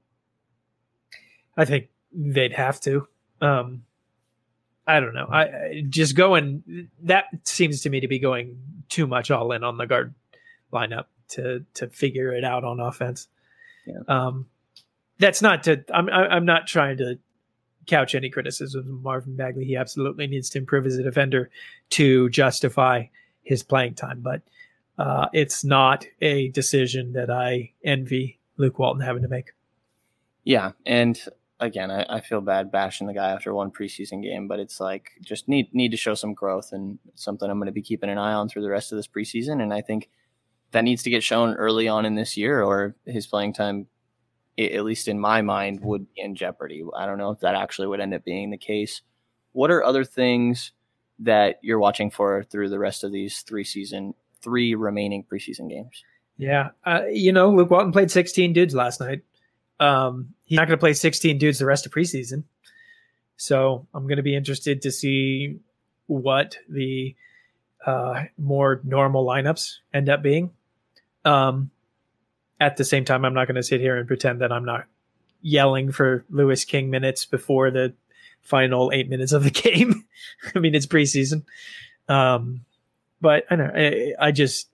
I think they'd have to. Um, I don't know. I, I just going that seems to me to be going too much all in on the guard lineup to to figure it out on offense. Yeah. Um, that's not to. I'm I'm not trying to couch any criticism of Marvin Bagley. He absolutely needs to improve as a defender to justify his playing time, but uh, it's not a decision that I envy Luke Walton having to make. Yeah, and again, I, I feel bad bashing the guy after one preseason game, but it's like just need need to show some growth, and it's something I'm going to be keeping an eye on through the rest of this preseason. And I think that needs to get shown early on in this year, or his playing time, at least in my mind, would be in jeopardy. I don't know if that actually would end up being the case. What are other things that you're watching for through the rest of these three season, three remaining preseason games? Yeah, uh, you know, Luke Walton played sixteen dudes last night. Um, he's not going to play sixteen dudes the rest of preseason. So I'm going to be interested to see what the uh, more normal lineups end up being. Um, at the same time, I'm not going to sit here and pretend that I'm not yelling for Lewis King minutes before the final eight minutes of the game. I mean, it's preseason. Um, but I don't know. I, I just,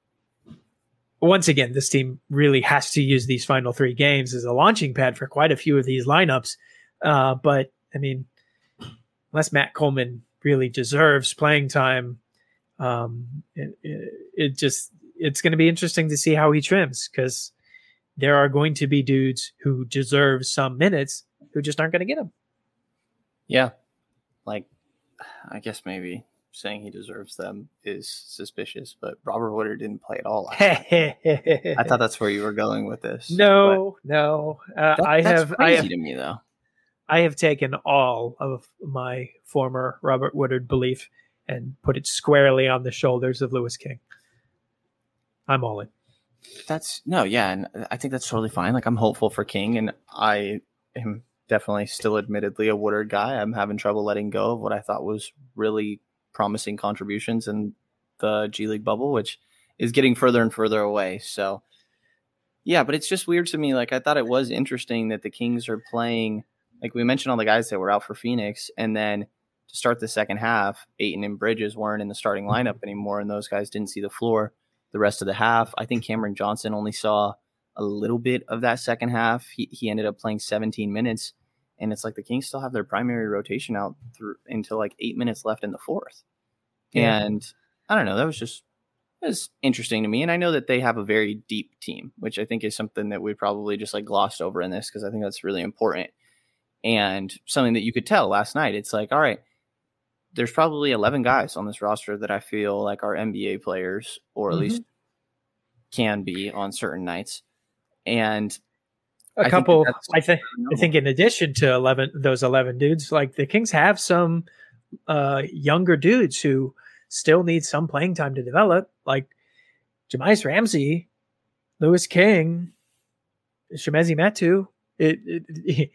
once again, this team really has to use these final three games as a launching pad for quite a few of these lineups. Uh, but I mean, unless Matt Coleman really deserves playing time, um, it, it, it just, it's going to be interesting to see how he trims, because there are going to be dudes who deserve some minutes who just aren't going to get them. Yeah. Like, I guess maybe saying he deserves them is suspicious, but Robert Woodard didn't play at all. I thought that's where you were going with this. No, no. Uh, that, I that's have, crazy I have, to me though. I have taken all of my former Robert Woodard belief and put it squarely on the shoulders of Lewis King. I'm all in. That's no, yeah, and I think that's totally fine. Like, I'm hopeful for King, and I am definitely still admittedly a Woodard guy. I'm having trouble letting go of what I thought was really promising contributions in the G League bubble, which is getting further and further away. So, yeah, but it's just weird to me. Like, I thought it was interesting that the Kings are playing, like we mentioned all the guys that were out for Phoenix, and then to start the second half, Ayton and Bridges weren't in the starting lineup anymore, and those guys didn't see the floor the rest of the half. I think Cameron Johnson only saw a little bit of that second half. He he ended up playing seventeen minutes, and it's like the Kings still have their primary rotation out through until like eight minutes left in the fourth. Yeah. And I don't know, that was just it was interesting to me. And I know that they have a very deep team, which I think is something that we probably just like glossed over in this, because I think that's really important. And something that you could tell last night, it's like, all right, there's probably eleven guys on this roster that I feel like are N B A players, or at mm-hmm. least can be on certain nights. And a I couple, think I think, I think in addition to eleven, those eleven dudes, like the Kings have some uh, younger dudes who still need some playing time to develop, like Jahmi'us Ramsey, Lewis King, Chimezie Metu. It, it, it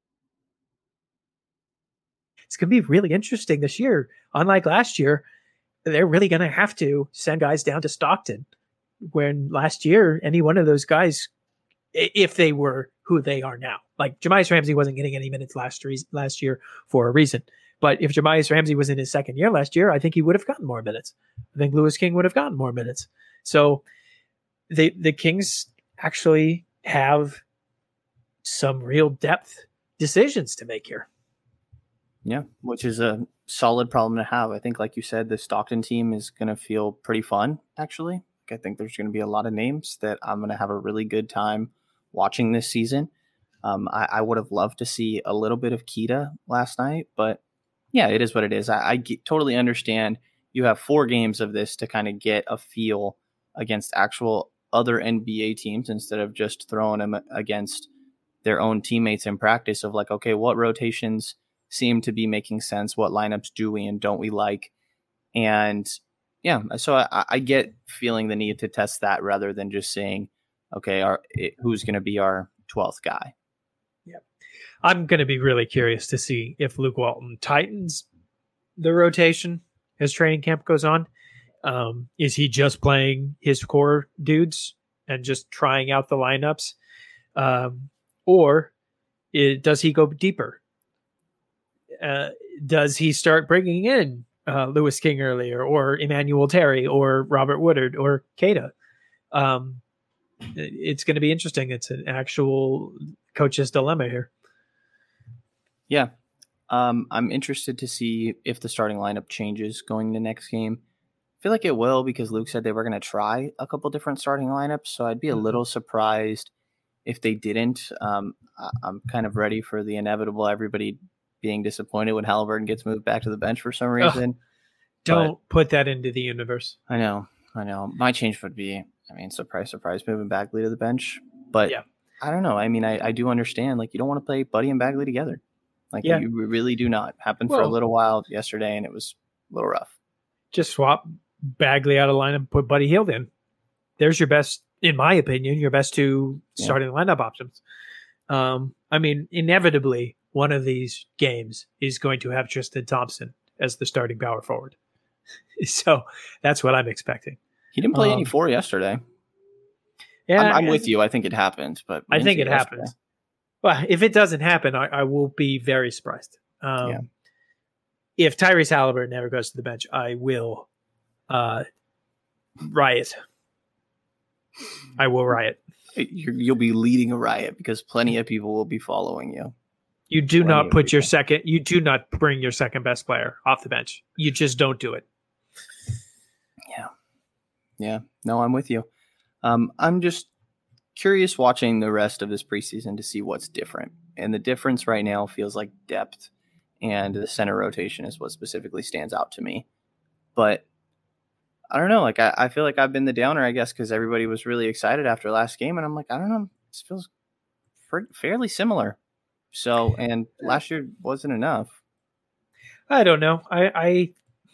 It's going to be really interesting this year. Unlike last year, they're really going to have to send guys down to Stockton. When last year, any one of those guys, if they were who they are now, like Jahmi'us Ramsey wasn't getting any minutes last re- last year for a reason. But if Jahmi'us Ramsey was in his second year last year, I think he would have gotten more minutes. I think Lewis King would have gotten more minutes. So the the Kings actually have some real depth decisions to make here. Yeah, which is a solid problem to have. I think, like you said, the Stockton team is going to feel pretty fun, actually. I think there's going to be a lot of names that I'm going to have a really good time watching this season. Um, I, I would have loved to see a little bit of Keita last night, but yeah, it is what it is. I, I get, totally understand you have four games of this to kind of get a feel against actual other N B A teams instead of just throwing them against their own teammates in practice of like, okay, what rotations seem to be making sense? What lineups do we and don't we like? And yeah, so I, I get feeling the need to test that rather than just saying, okay, our, it, who's going to be our twelfth guy? Yeah, I'm going to be really curious to see if Luke Walton tightens the rotation as training camp goes on. Um, is he just playing his core dudes and just trying out the lineups? Um, or it, does he go deeper? Uh, does he start bringing in uh, Lewis King earlier, or Emmanuel Terry, or Robert Woodard, or Keita? Um, it's going to be interesting. It's an actual coach's dilemma here. Yeah. Um, I'm interested to see if the starting lineup changes going to next game. I feel like it will, because Luke said they were going to try a couple different starting lineups, so I'd be a little surprised if they didn't. Um, I- I'm kind of ready for the inevitable, everybody being disappointed when Halliburton gets moved back to the bench for some reason. Oh, don't but put that into the universe. I know, I know. My change would be, I mean, surprise, surprise, moving Bagley to the bench. But yeah. I don't know. I mean, I, I do understand, like, you don't want to play Buddy and Bagley together. Like, yeah. you really do not. Happened well, for a little while yesterday, and it was a little rough. Just swap Bagley out of line and put Buddy Hield in. There's your best, in my opinion, your best two starting yeah. lineup options. Um, I mean, inevitably, one of these games is going to have Tristan Thompson as the starting power forward. So that's what I'm expecting. He didn't play Um, any four yesterday. Yeah, I'm, I'm with you. I think it happened, but we I didn't think see it yesterday. happens. Well, if it doesn't happen, I, I will be very surprised. Um, Yeah. If Tyrese Halliburton never goes to the bench, I will uh, riot. I will riot. You're, you'll be leading a riot because plenty of people will be following you. You do Plenty not of put your people. second. You do not bring your second best player off the bench. You just don't do it. Yeah, no, I'm with you. Um, I'm just curious watching the rest of this preseason to see what's different. And the difference right now feels like depth, and the center rotation is what specifically stands out to me. But I don't know. Like I, I feel like I've been the downer, I guess, because everybody was really excited after last game, and I'm like, I don't know. This feels fa- fairly similar. So, and last year wasn't enough. I don't know. I I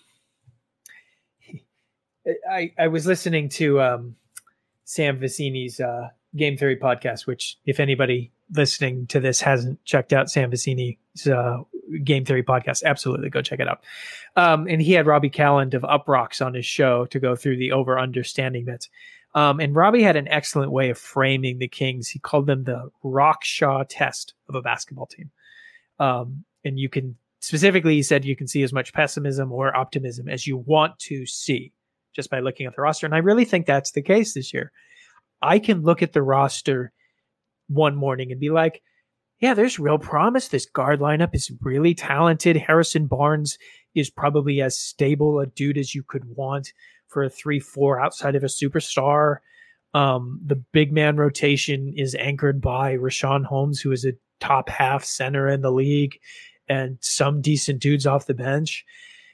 I, I was listening to um, Sam Vicini's uh, Game Theory podcast, which if anybody listening to this hasn't checked out Sam Vicini's uh, Game Theory podcast, absolutely go check it out. Um, and he had Robbie Calland of Uprocks on his show to go through the over understanding bets. Um, and Robbie had an excellent way of framing the Kings. He called them the Rockshaw test of a basketball team. Um, and you can specifically, he said, you can see as much pessimism or optimism as you want to see just by looking at the roster. And I really think that's the case this year. I can look at the roster one morning and be like, yeah, there's real promise. This guard lineup is really talented. Harrison Barnes is probably as stable a dude as you could want for a three four outside of a superstar. Um, the big man rotation is anchored by Rashawn Holmes, who is a top half center in the league, and some decent dudes off the bench.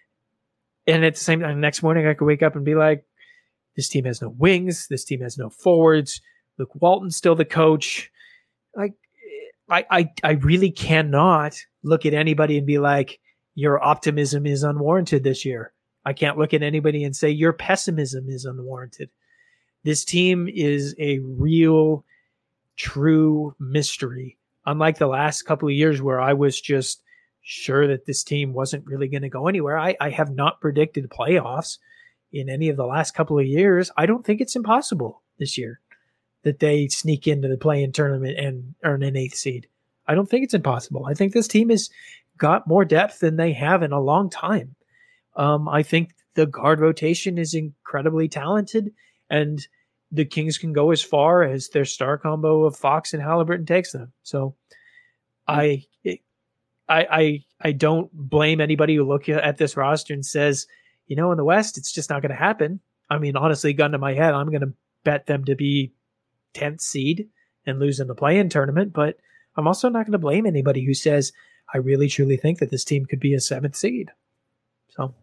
And at the same time, next morning I could wake up and be like, this team has no wings. This team has no forwards. Luke Walton's still the coach. Like, I, I, I really cannot look at anybody and be like, your optimism is unwarranted this year. I can't look at anybody and say your pessimism is unwarranted. This team is a real, true mystery. Unlike the last couple of years where I was just sure that this team wasn't really going to go anywhere. I, I have not predicted playoffs in any of the last couple of years. I don't think it's impossible this year that they sneak into the play-in tournament and earn an eighth seed. I don't think it's impossible. I think this team has got more depth than they have in a long time. Um, I think the guard rotation is incredibly talented, and the Kings can go as far as their star combo of Fox and Halliburton takes them. So I, I, I, I don't blame anybody who look at this roster and says, you know, in the West, it's just not going to happen. I mean, honestly, gun to my head, I'm going to bet them to be tenth seed and lose in the play-in tournament, but I'm also not going to blame anybody who says, I really truly think that this team could be a seventh seed. So,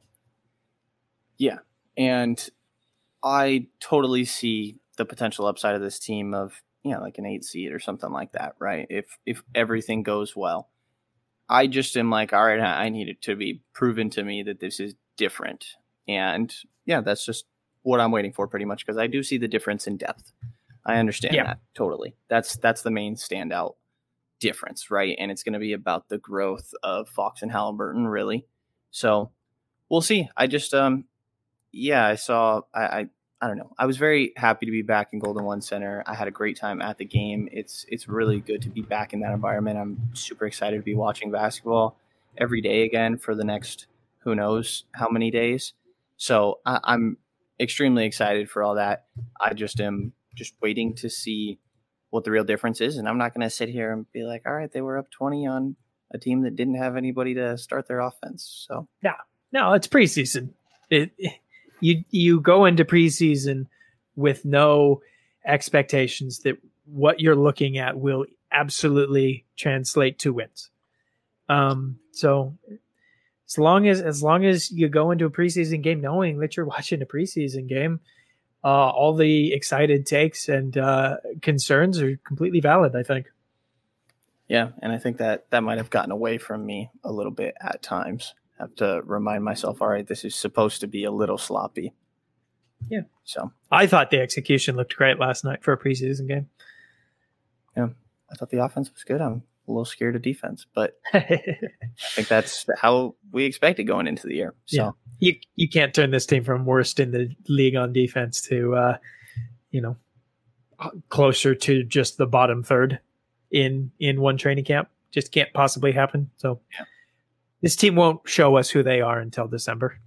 yeah. And I totally see the potential upside of this team of, you know, like an eight seed or something like that, right? If, if everything goes well. I just am like, all right, I need it to be proven to me that this is different. And yeah, that's just what I'm waiting for pretty much, because I do see the difference in depth. I understand yeah. that totally. That's that's the main standout difference, right? And it's going to be about the growth of Fox and Halliburton, really. So we'll see. I just, um, yeah, I saw, I, I, I don't know. I was very happy to be back in Golden One Center. I had a great time at the game. It's it's really good to be back in that environment. I'm super excited to be watching basketball every day again for the next who knows how many days. So I, I'm extremely excited for all that. I just am just waiting to see what the real difference is. And I'm not going to sit here and be like, all right, they were up twenty on a team that didn't have anybody to start their offense. So no, no, it's preseason. It, it You you go into preseason with no expectations that what you're looking at will absolutely translate to wins. Um, so as long as as long as you go into a preseason game knowing that you're watching a preseason game, uh, all the excited takes and uh, concerns are completely valid, I think. Yeah, and I think that that might have gotten away from me a little bit at times. I have to remind myself, all right, this is supposed to be a little sloppy. Yeah. So I thought the execution looked great last night for a preseason game. Yeah, I thought the offense was good. I'm a little scared of defense, but I think that's how we expected going into the year. So yeah. you you can't turn this team from worst in the league on defense to, uh, you know, closer to just the bottom third in in one training camp. Just can't possibly happen. So yeah. This team won't show us who they are until December.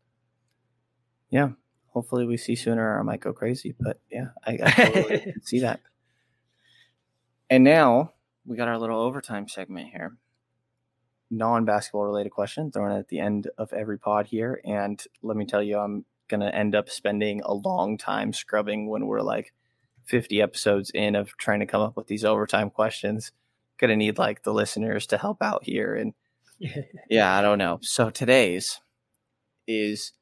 Yeah. Hopefully we see sooner or I might go crazy. But yeah, I, I totally can see that. And now we got our little overtime segment here. Non-basketball related question thrown at the end of every pod here. And let me tell you, I'm going to end up spending a long time scrubbing when we're like fifty episodes in of trying to come up with these overtime questions. Going to need like the listeners to help out here. And yeah, I don't know. So today's is,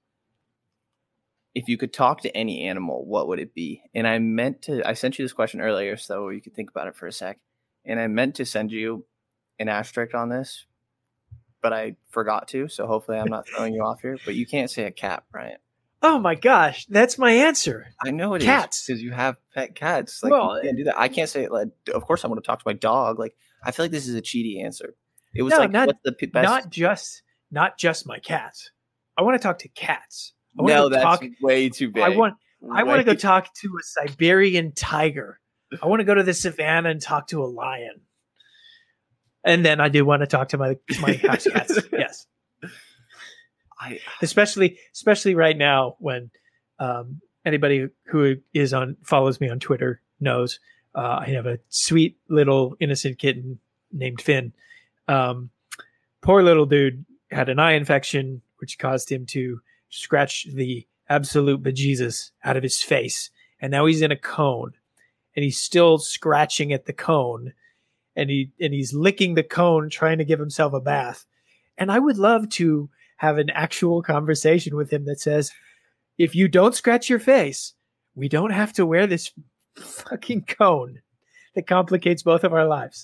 if you could talk to any animal, what would it be? And I meant to, I sent you this question earlier so you could think about it for a sec. And I meant to send you an asterisk on this, but I forgot to. So hopefully I'm not throwing you off here, but you can't say a cat, Brian. Oh my gosh. That's my answer. I know it cats. is because you have pet cats. Like, well, you can't do that. I can't say it. Like, of course I want to talk to my dog. Like, I feel like this is a cheaty answer. It was no, like, not, what's the p- best? Not just, not just my cats. I want to talk to cats. I No, go that's talk, way too big. I want I want to go Way- talk to a Siberian tiger. I want to go to the savannah and talk to a lion. And then I do want to talk to my my house cats. Yes. I especially especially right now when um, anybody who is on follows me on Twitter knows uh, I have a sweet little innocent kitten named Finn. Um, poor little dude had an eye infection, which caused him to scratch the absolute bejesus out of his face. And now he's in a cone and he's still scratching at the cone and he, and he's licking the cone, trying to give himself a bath. And I would love to have an actual conversation with him that says, if you don't scratch your face, we don't have to wear this fucking cone that complicates both of our lives.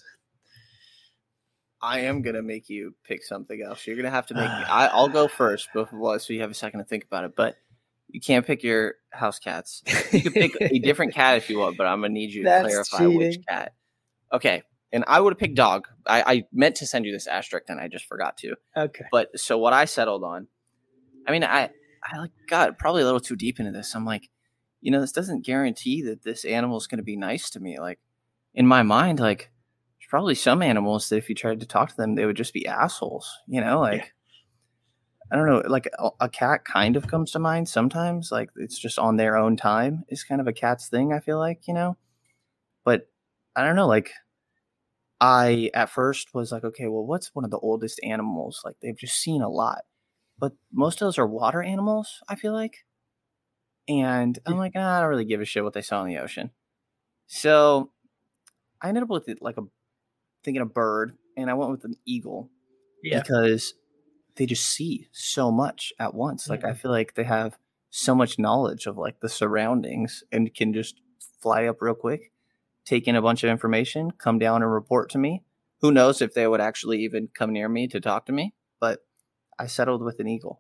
I am going to make you pick something else. You're going to have to make me. I, I'll go first, both of us, so you have a second to think about it. But you can't pick your house cats. You can pick a different cat if you want, but I'm going to need you to That's clarify cheating. which cat. Okay. And I would have picked dog. I, I meant to send you this asterisk, and I just forgot to. Okay. But so what I settled on, I mean, I, I like got probably a little too deep into this. I'm like, you know, this doesn't guarantee that this animal is going to be nice to me. Like, in my mind, like, there's probably some animals that if you tried to talk to them, they would just be assholes. You know, like, yeah. I don't know, like a, a cat kind of comes to mind sometimes. Like, it's just on their own time is kind of a cat's thing, I feel like, you know. But I don't know, like, I at first was like, okay, well, what's one of the oldest animals? Like, they've just seen a lot. But most of those are water animals, I feel like. And I'm like, ah, I don't really give a shit what they saw in the ocean. So I ended up with it, like a thinking a bird, and I went with an eagle. Yeah. Because they just see so much at once. Like, mm-hmm. I feel like they have so much knowledge of like the surroundings and can just fly up real quick, take in a bunch of information, come down and report to me. Who knows if they would actually even come near me to talk to me, but I settled with an eagle.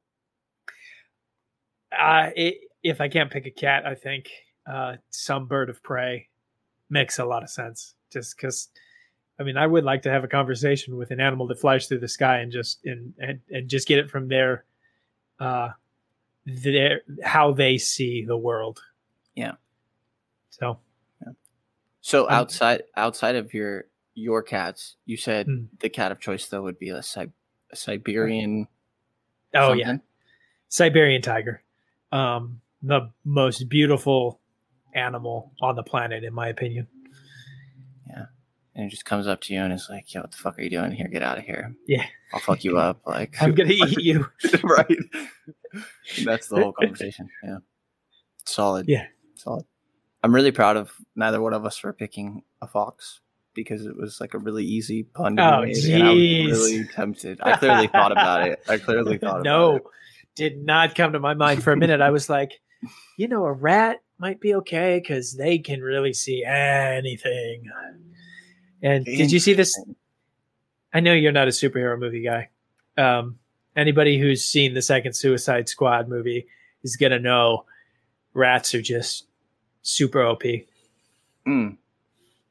Uh, it, if I can't pick a cat, I think uh, some bird of prey makes a lot of sense. Just because, I mean, I would like to have a conversation with an animal that flies through the sky and just and and, and just get it from their, uh, their how they see the world. Yeah. So. Yeah. So outside outside of your your cats, you said hmm. the cat of choice though would be a, Si- a Siberian. Oh something? yeah, Siberian tiger, um, the most beautiful animal on the planet, in my opinion. Yeah, and it just comes up to you and it's like, "Yo, what the fuck are you doing here? Get out of here! Yeah, I'll fuck you up. Like, I'm gonna eat you." Right. That's the whole conversation. Yeah, solid. Yeah, solid. I'm really proud of neither one of us for picking a fox, because it was like a really easy pun to oh, be made, geez. and I was really tempted. I clearly thought about it. I clearly thought no, about it. No, did not come to my mind for a minute. I was like, you know, a rat might be okay because they can really see anything. And did you see this? I know you're not a superhero movie guy. Um, anybody who's seen the second Suicide Squad movie is going to know rats are just super O P. Mm.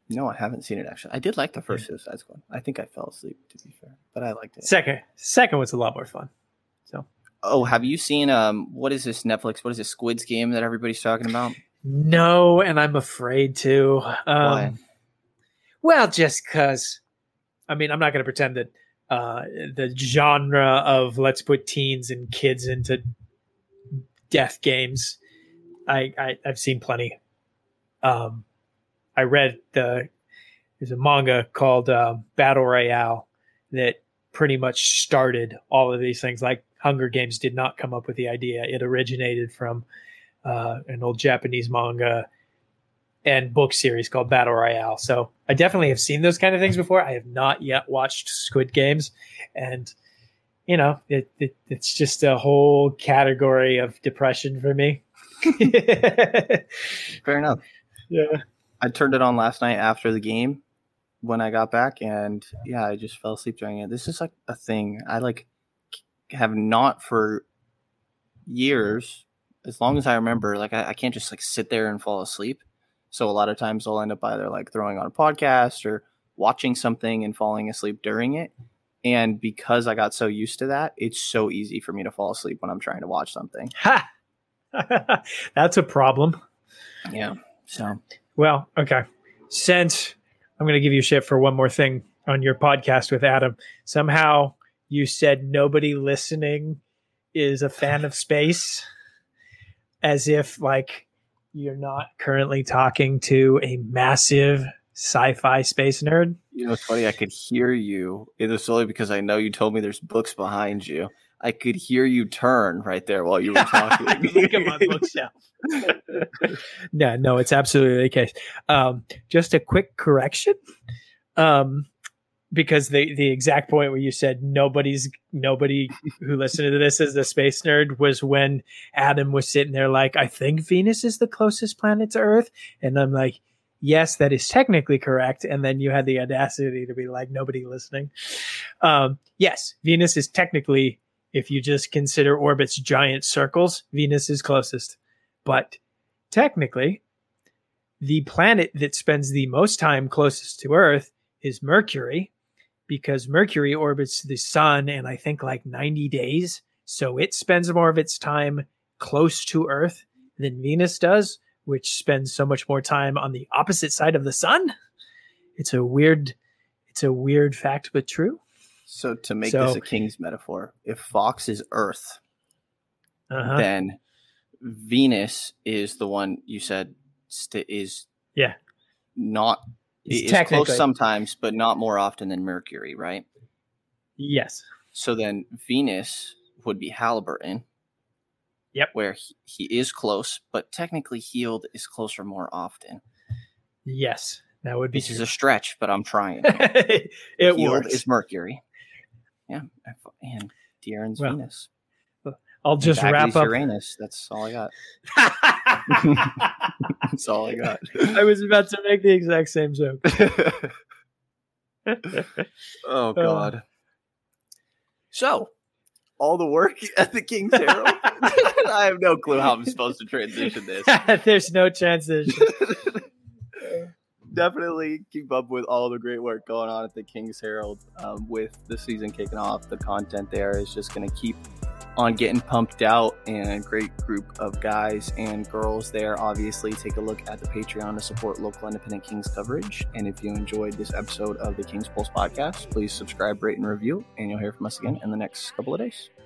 No, I haven't seen it actually. I did like the first Suicide Squad. I think I fell asleep, to be fair, but I liked it. Second, second was a lot more fun. So, oh, have you seen um? What is this Netflix? What is this Squid's Game that everybody's talking about? No, and I'm afraid to. Um, Why? Well, just because. I mean, I'm not going to pretend that uh, the genre of let's put teens and kids into death games. I, I I've seen plenty. Um, I read the there's a manga called uh, Battle Royale that pretty much started all of these things. Like Hunger Games did not come up with the idea; it originated from uh, an old Japanese manga and book series called Battle Royale. So I definitely have seen those kind of things before. I have not yet watched Squid Games, and you know, it, it it's just a whole category of depression for me. Fair enough. Yeah. I turned it on last night after the game when I got back, and yeah, I just fell asleep during it. This is like a thing I like have not for years, as long as I remember. Like I, I can't just like sit there and fall asleep. So a lot of times I'll end up either like throwing on a podcast or watching something and falling asleep during it. And because I got so used to that, it's so easy for me to fall asleep when I'm trying to watch something. Ha! That's a problem. Yeah. So, well, okay. Since I'm going to give you shit for one more thing on your podcast with Adam, somehow you said nobody listening is a fan of space, as if like you're not currently talking to a massive sci-fi space nerd. You know, it's funny. I could hear you. It was solely because I know you told me there's books behind you. I could hear you turn right there while you were talking. Look at my bookshelf. no, no, it's absolutely the case. Um, just a quick correction. Um, because the, the exact point where you said nobody's nobody who listened to this is the space nerd was when Adam was sitting there like, I think Venus is the closest planet to Earth. And I'm like, yes, that is technically correct. And then you had the audacity to be like, nobody listening. Um, yes, Venus is technically, if you just consider orbits giant circles, Venus is closest. But technically, the planet that spends the most time closest to Earth is Mercury, because Mercury orbits the sun in, I think, like ninety days. So it spends more of its time close to Earth than Venus does, which spends so much more time on the opposite side of the sun. It's a weird, it's a weird fact, but true. So to make so, this a king's metaphor, if Fox is Earth, uh-huh. then Venus is the one you said st- is yeah not it's is close sometimes, but not more often than Mercury, right? Yes. So then Venus would be Halliburton. Yep. Where he, he is close, but technically Heald is closer more often. Yes, that would be. This true. is a stretch, but I'm trying. it Heald works. is Mercury. Yeah, and De'Aaron's well, Venus. I'll just wrap up. Uranus. That's all I got. That's all I got. I was about to make the exact same joke. Oh God. Uh, so, all the work at the King's Herald. I have no clue how I'm supposed to transition this. There's no transition. Definitely keep up with all the great work going on at the King's Herald. Um, with the season kicking off, the content there is just going to keep on getting pumped out, and a great group of guys and girls there. Obviously, take a look at the Patreon to support local independent Kings coverage. And if you enjoyed this episode of the King's Pulse podcast, please subscribe, rate, and review, and you'll hear from us again in the next couple of days.